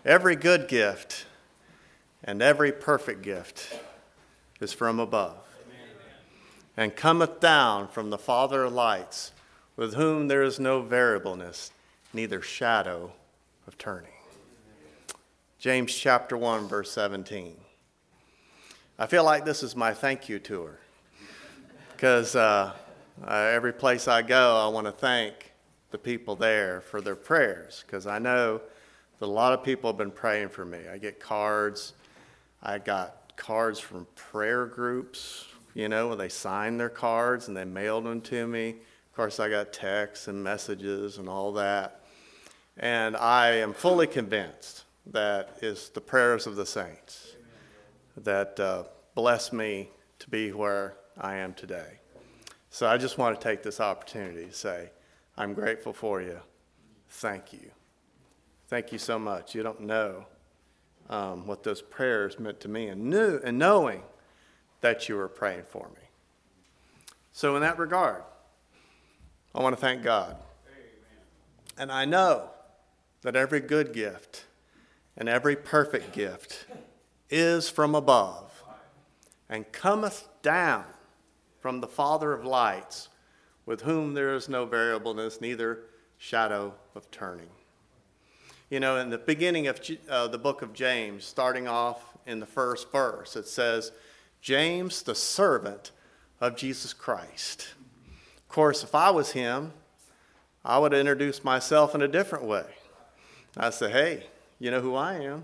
Every good gift and every perfect gift is from above, and cometh down from the Father of lights, with whom there is no variableness, neither shadow of turning. James chapter 1, verse 17. I feel like this is my thank you tour, because every place I go, I want to thank the people there for their prayers, because I know that a lot of people have been praying for me. I get cards. I got cards from prayer groups, where they signed their cards and they mailed them to me. Of course, I got texts and messages and all that. And I am fully convinced that it's the prayers of the saints that bless me to be where I am today. So I just want to take this opportunity to say, I'm grateful for you. Thank you. Thank you so much. You don't know what those prayers meant to me, and knowing that you were praying for me. So in that regard, I want to thank God. Amen. And I know that every good gift and every perfect gift is from above and cometh down from the Father of lights, with whom there is no variableness, neither shadow of turning. In the beginning of the book of James, starting off in the first verse, it says, James, the servant of Jesus Christ. Of course, if I was him, I would introduce myself in a different way. I'd say, hey, you know who I am?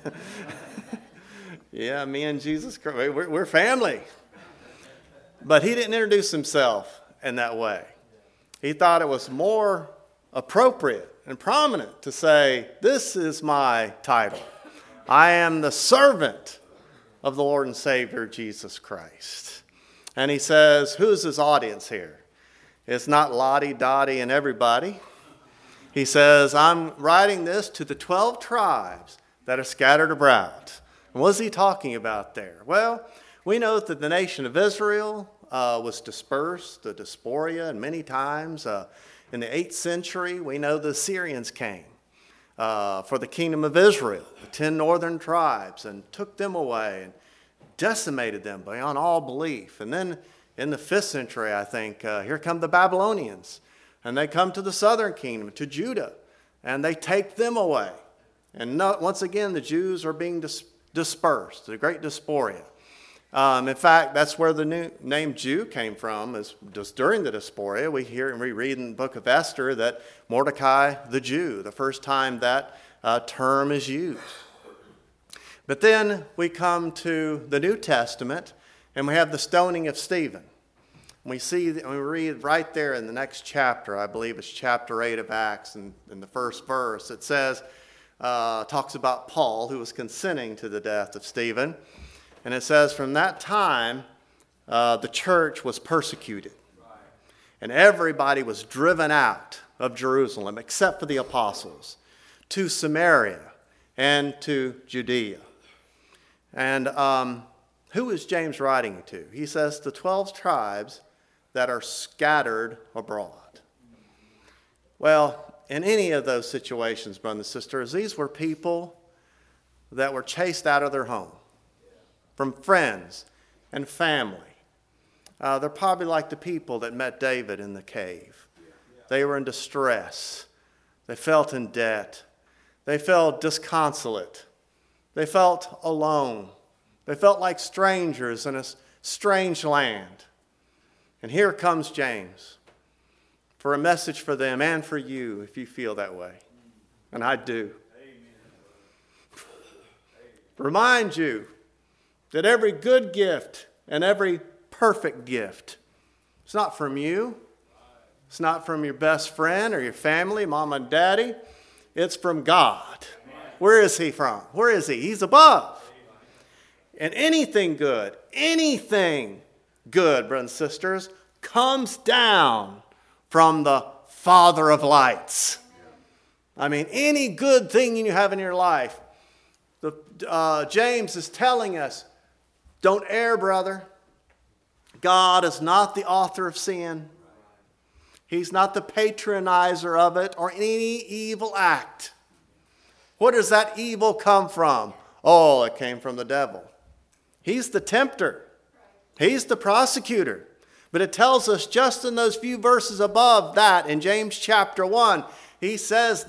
Yeah, me and Jesus Christ, we're family. But he didn't introduce himself in that way. He thought it was more appropriate and prominent to say, this is my title. I am the servant of the Lord and Savior, Jesus Christ. And he says, who's his audience here? It's not Lottie, Dottie, and everybody. He says, I'm writing this to the 12 tribes that are scattered abroad. And what is he talking about there? Well, we know that the nation of Israel was dispersed, the diaspora, and many times in the 8th century, we know the Assyrians came for the kingdom of Israel, the 10 northern tribes, and took them away and decimated them beyond all belief. And then in the 5th century, I think, here come the Babylonians, and they come to the southern kingdom, to Judah, and they take them away. And once again, the Jews are being dispersed, the great diaspora. In fact, that's where the new name Jew came from, is just during the diaspora. We hear and we read in the book of Esther that Mordecai the Jew, the first time that term is used. But then we come to the New Testament, and we have the stoning of Stephen. We read right there in the next chapter, I believe it's chapter 8 of Acts, and in the first verse, it says, talks about Paul, who was consenting to the death of Stephen. And it says, from that time, the church was persecuted. And everybody was driven out of Jerusalem, except for the apostles, to Samaria and to Judea. And who is James writing to? He says, the 12 tribes that are scattered abroad. Well, in any of those situations, brothers and sisters, these were people that were chased out of their home, from friends and family. They're probably like the people that met David in the cave. They were in distress. They felt in debt. They felt disconsolate. They felt alone. They felt like strangers in a strange land. And here comes James for a message for them and for you if you feel that way. And I do. Amen. Remind you that every good gift and every perfect gift, it's not from you. It's not from your best friend or your family, mom and daddy. It's from God. Where is he from? Where is he? He's above. And anything good, brothers and sisters, comes down from the Father of lights. I mean, any good thing you have in your life, James is telling us, don't err, brother. God is not the author of sin. He's not the patronizer of it or any evil act. Where does that evil come from? Oh, it came from the devil. He's the tempter. He's the prosecutor. But it tells us just in those few verses above that, in James chapter 1, he says,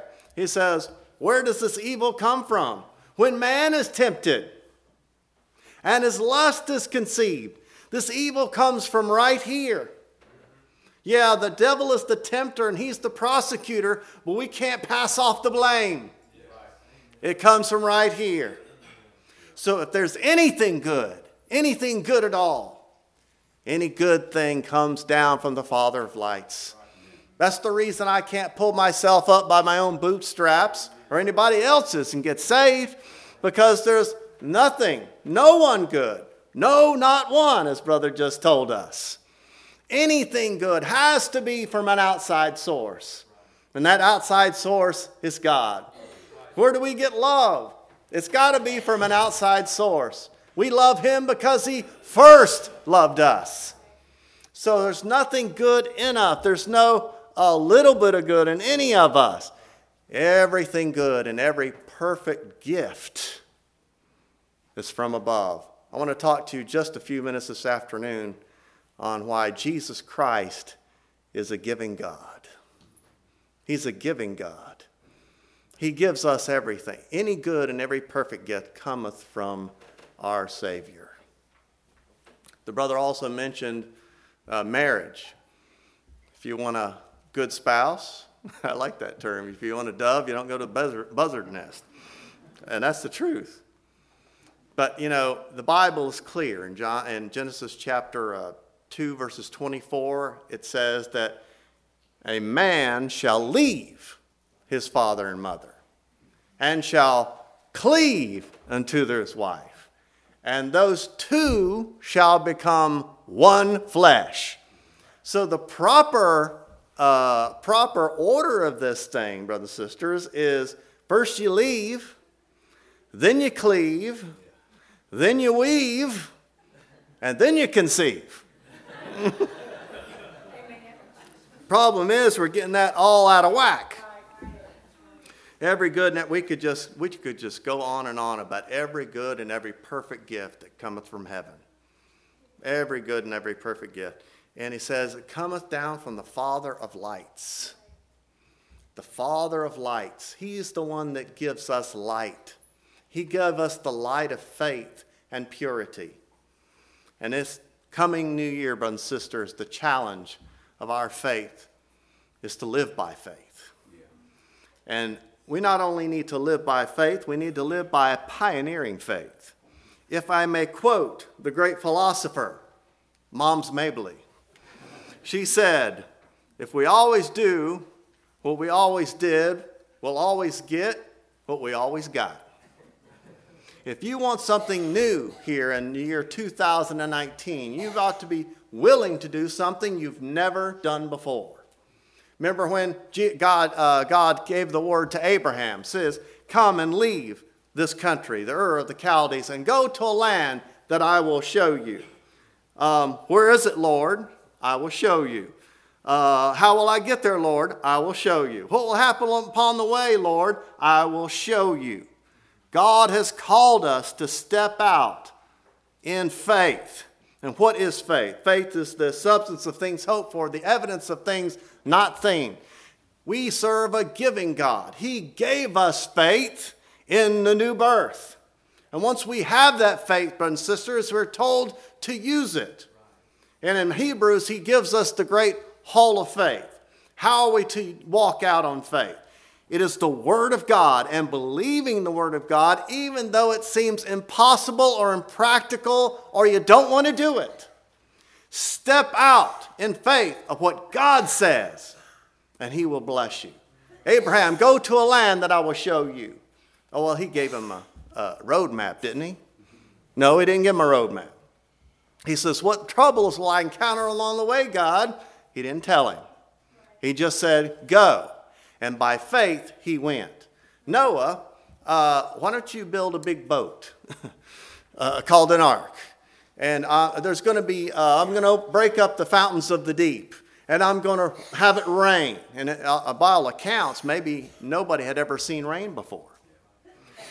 where does this evil come from? When man is tempted and his lust is conceived, this evil comes from right here. Yeah, the devil is the tempter and he's the prosecutor, but we can't pass off the blame. It comes from right here. So if there's anything good at all, any good thing comes down from the Father of lights. That's the reason I can't pull myself up by my own bootstraps or anybody else's and get saved, because there's nothing, no one good. No, not one, as brother just told us. Anything good has to be from an outside source. And that outside source is God. Where do we get love? It's got to be from an outside source. We love him because he first loved us. So there's nothing good in us. There's no a little bit of good in any of us. Everything good and every perfect gift is from above. I want to talk to you just a few minutes this afternoon on why Jesus Christ is a giving God. He's a giving God. He gives us everything. Any good and every perfect gift cometh from our Savior. The brother also mentioned marriage. If you want a good spouse, I like that term. If you want a dove, you don't go to the buzzard nest. And that's the truth. But, the Bible is clear. In Genesis chapter 2, verses 24, it says that a man shall leave his father and mother and shall cleave unto his wife. And those two shall become one flesh. So the proper order of this thing, brothers and sisters, is first you leave, then you cleave, then you weave, and then you conceive. Problem is, we're getting that all out of whack. Every good, and we could just go on and on about every good and every perfect gift that cometh from heaven. Every good and every perfect gift. And he says, it cometh down from the Father of lights. The Father of lights. He's the one that gives us light. He gave us the light of faith and purity. And this coming new year, brothers and sisters, the challenge of our faith is to live by faith. Yeah. And we not only need to live by faith, we need to live by a pioneering faith. If I may quote the great philosopher, Moms Mabley, she said, if we always do what we always did, we'll always get what we always got. If you want something new here in the year 2019, you've got to be willing to do something you've never done before. Remember when God gave the word to Abraham, says, come and leave this country, the Ur of the Chaldees, and go to a land that I will show you. Where is it, Lord? I will show you. How will I get there, Lord? I will show you. What will happen upon the way, Lord? I will show you. God has called us to step out in faith. And what is faith? Faith is the substance of things hoped for, the evidence of things not seen. We serve a giving God. He gave us faith in the new birth. And once we have that faith, brothers and sisters, we're told to use it. And in Hebrews, he gives us the great hall of faith. How are we to walk out on faith? It is the Word of God and believing the Word of God, even though it seems impossible or impractical or you don't want to do it. Step out in faith of what God says, and he will bless you. Abraham, go to a land that I will show you. Oh, well, he gave him a road map, didn't he? No, he didn't give him a road map. He says, what troubles will I encounter along the way, God? He didn't tell him. He just said, go. And by faith, he went. Noah, why don't you build a big boat called an ark? And there's going to be, I'm going to break up the fountains of the deep. And I'm going to have it rain. And by all accounts, maybe nobody had ever seen rain before.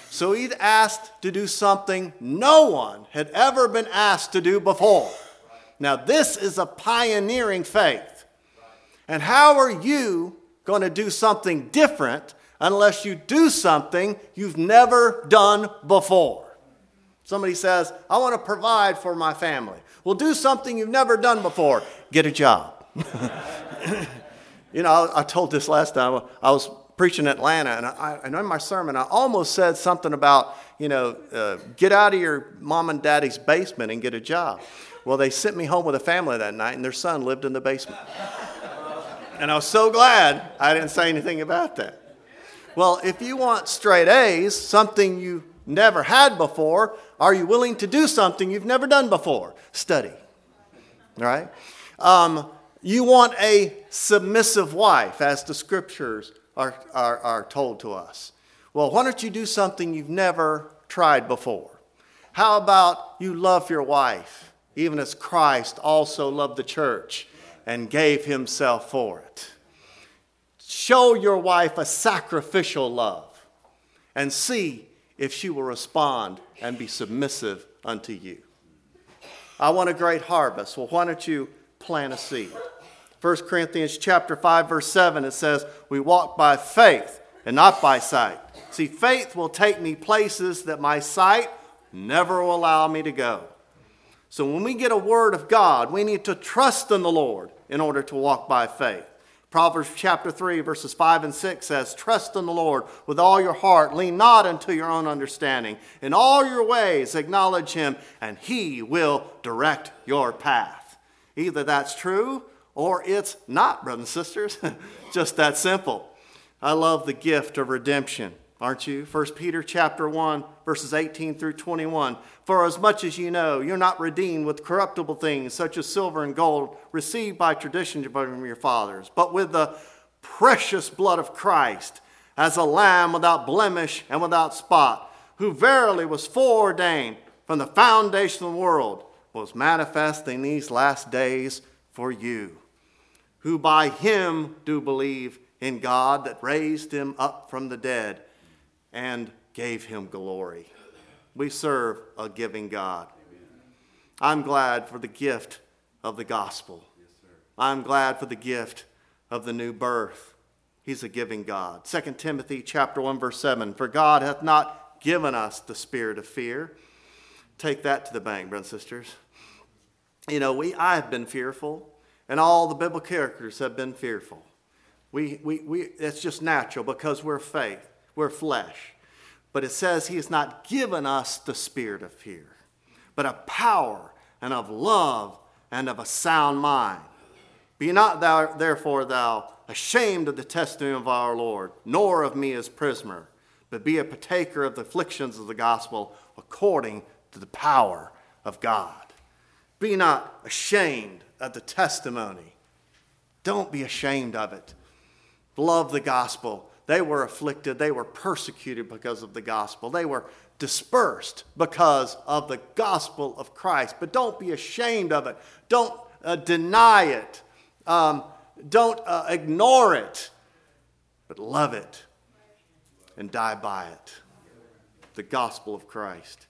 So he'd asked to do something no one had ever been asked to do before. Now this is a pioneering faith. And how are you going to do something different unless you do something you've never done before? Somebody says, I want to provide for my family. Well, do something you've never done before. Get a job. I told this last time. I was preaching in Atlanta, and in my sermon, I almost said something about, get out of your mom and daddy's basement and get a job. Well, they sent me home with a family that night, and their son lived in the basement. And I was so glad I didn't say anything about that. Well, if you want straight A's, something you never had before, are you willing to do something you've never done before? Study. All right? You want a submissive wife, as the scriptures are told to us. Well, why don't you do something you've never tried before? How about you love your wife, even as Christ also loved the church and gave himself for it? Show your wife a sacrificial love and see if she will respond and be submissive unto you. I want a great harvest. Well, why don't you plant a seed? 1 Corinthians chapter 5, verse 7, it says, we walk by faith and not by sight. See, faith will take me places that my sight never will allow me to go. So when we get a word of God, we need to trust in the Lord in order to walk by faith. Proverbs chapter 3, verses 5 and 6 says, trust in the Lord with all your heart. Lean not unto your own understanding. In all your ways acknowledge him, and he will direct your path. Either that's true or it's not, brothers and sisters. Just that simple. I love the gift of redemption, aren't you? 1 Peter chapter 1, verses 18 through 21. For as much as you know, you're not redeemed with corruptible things, such as silver and gold, received by tradition from your fathers, but with the precious blood of Christ, as a lamb without blemish and without spot, who verily was foreordained from the foundation of the world, was manifest in these last days for you, who by him do believe in God that raised him up from the dead and gave him glory. We serve a giving God. I'm glad for the gift of the gospel. I'm glad for the gift of the new birth. He's a giving God. 2 Timothy chapter 1, verse 7. For God hath not given us the spirit of fear. Take that to the bank, brothers and sisters. I have been fearful, and all the biblical characters have been fearful. It's just natural because we're faith, we're flesh. But it says he has not given us the spirit of fear, but of power and of love and of a sound mind. Be not thou therefore ashamed of the testimony of our Lord, nor of me as prisoner, but be a partaker of the afflictions of the gospel according to the power of God. Be not ashamed of the testimony. Don't be ashamed of it. Love the gospel. They were afflicted. They were persecuted because of the gospel. They were dispersed because of the gospel of Christ. But don't be ashamed of it. Don't deny it. Don't ignore it. But love it and die by it. The gospel of Christ.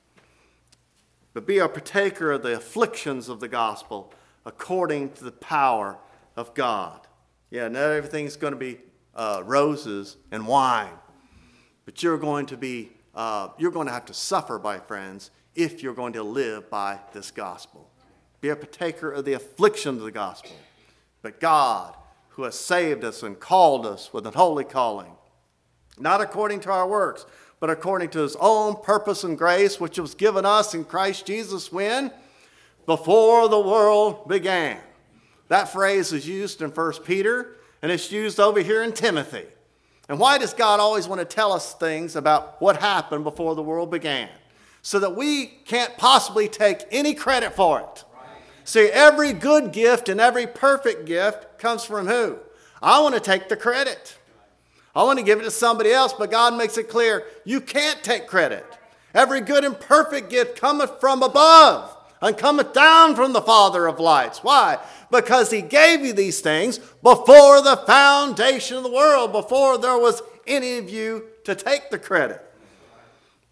But be a partaker of the afflictions of the gospel according to the power of God. Yeah, not everything's going to be roses and wine, but you're going to have to suffer, my friends, if you're going to live by this gospel. Be a partaker of the affliction of the gospel. But God, who has saved us and called us with a holy calling, not according to our works, but according to his own purpose and grace, which was given us in Christ Jesus when? Before the world began. That phrase is used in 1 Peter, and it's used over here in Timothy. And why does God always want to tell us things about what happened before the world began? So that we can't possibly take any credit for it. See, every good gift and every perfect gift comes from who? I want to take the credit. I want to give it to somebody else, but God makes it clear, you can't take credit. Every good and perfect gift cometh from above and cometh down from the Father of lights. Why? Because he gave you these things before the foundation of the world, before there was any of you to take the credit.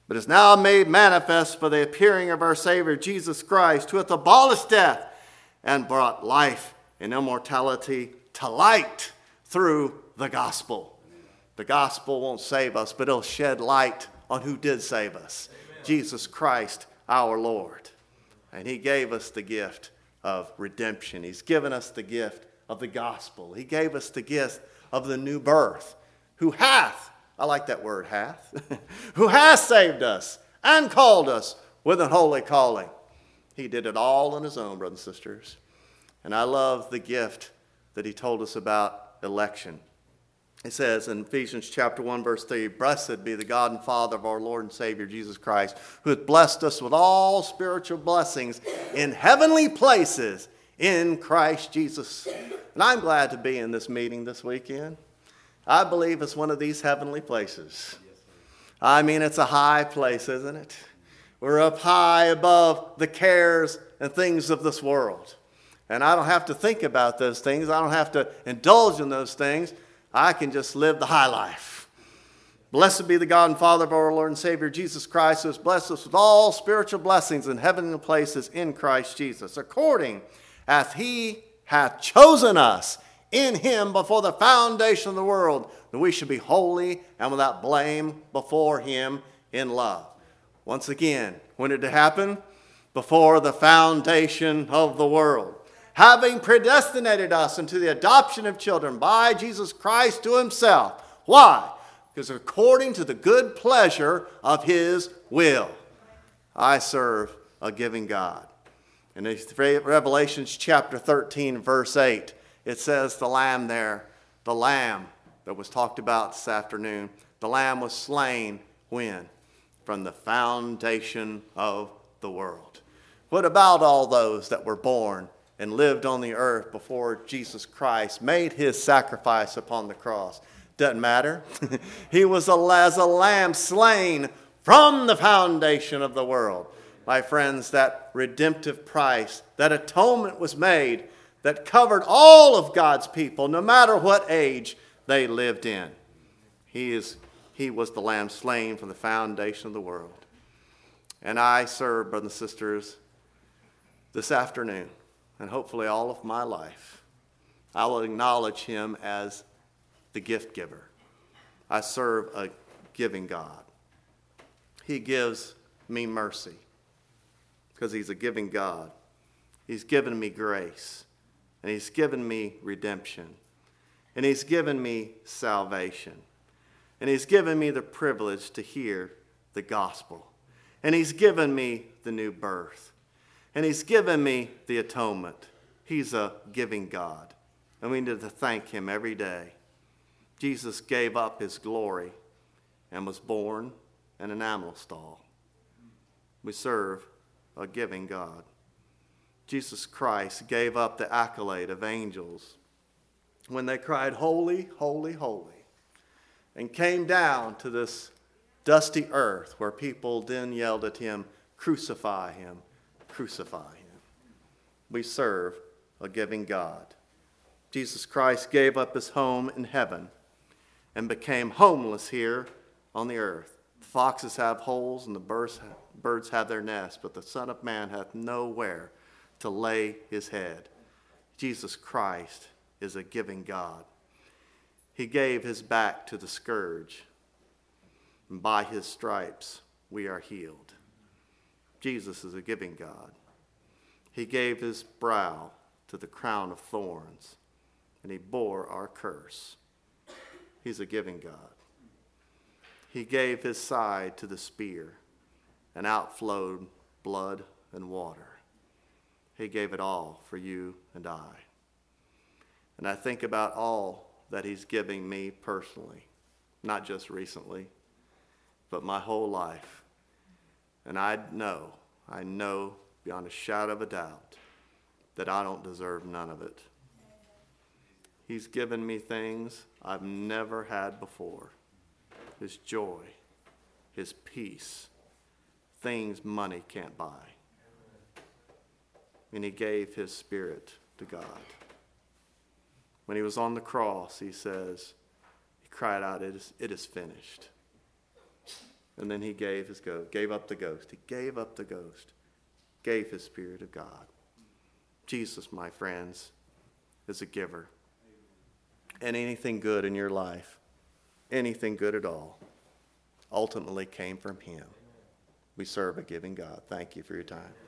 but is now made manifest by the appearing of our Savior Jesus Christ, who hath abolished death and brought life and immortality to light through the gospel. The gospel won't save us, but it'll shed light on who did save us. Amen. Jesus Christ, our Lord. And he gave us the gift of redemption. He's given us the gift of the gospel. He gave us the gift of the new birth. Who hath, I like that word, hath, who has saved us and called us with an holy calling. He did it all on his own, brothers and sisters. And I love the gift that he told us about election. It says in Ephesians chapter 1, verse 3, "Blessed be the God and Father of our Lord and Savior Jesus Christ, who hath blessed us with all spiritual blessings in heavenly places in Christ Jesus." And I'm glad to be in this meeting this weekend. I believe it's one of these heavenly places. I mean, it's a high place, isn't it? We're up high above the cares and things of this world. And I don't have to think about those things. I don't have to indulge in those things. I can just live the high life. Blessed be the God and Father of our Lord and Savior Jesus Christ, who has blessed us with all spiritual blessings in heavenly places in Christ Jesus, according as he hath chosen us in him before the foundation of the world, that we should be holy and without blame before him in love. Once again, when did it happen? Before the foundation of the world. Having predestinated us into the adoption of children by Jesus Christ to himself. Why? Because according to the good pleasure of his will. I serve a giving God. In Revelation chapter 13, verse 8, it says the lamb there, the lamb that was talked about this afternoon, the lamb was slain when? From the foundation of the world. What about all those that were born and lived on the earth before Jesus Christ made his sacrifice upon the cross? Doesn't matter. He was as a lamb slain from the foundation of the world. My friends, that redemptive price, that atonement was made that covered all of God's people, no matter what age they lived in. He was the lamb slain from the foundation of the world. And I serve, brothers and sisters, this afternoon, and hopefully all of my life, I will acknowledge him as the gift giver. I serve a giving God. He gives me mercy because he's a giving God. He's given me grace, and he's given me redemption, and he's given me salvation, and he's given me the privilege to hear the gospel, and he's given me the new birth. And he's given me the atonement. He's a giving God. And we need to thank him every day. Jesus gave up his glory and was born in an animal stall. We serve a giving God. Jesus Christ gave up the accolade of angels when they cried, "Holy, holy, holy," and came down to this dusty earth where people then yelled at him, "Crucify him. Crucify him." We serve a giving God. Jesus Christ gave up his home in heaven and became homeless here on the earth. The foxes have holes and the birds have their nests, but the Son of Man hath nowhere to lay his head. Jesus Christ is a giving God. He gave his back to the scourge, and by his stripes we are healed. Jesus is a giving God. He gave his brow to the crown of thorns, and he bore our curse. He's a giving God. He gave his side to the spear, and outflowed blood and water. He gave it all for you and I. And I think about all that he's giving me personally, not just recently, but my whole life. And I know beyond a shadow of a doubt that I don't deserve none of it. He's given me things I've never had before. His joy, his peace, things money can't buy. And he gave his spirit to God. When he was on the cross, he cried out, it is finished. And then he gave his ghost, gave up the ghost. He gave up the ghost, gave his Spirit of God. Jesus, my friends, is a giver. And anything good in your life, anything good at all, ultimately came from him. We serve a giving God. Thank you for your time.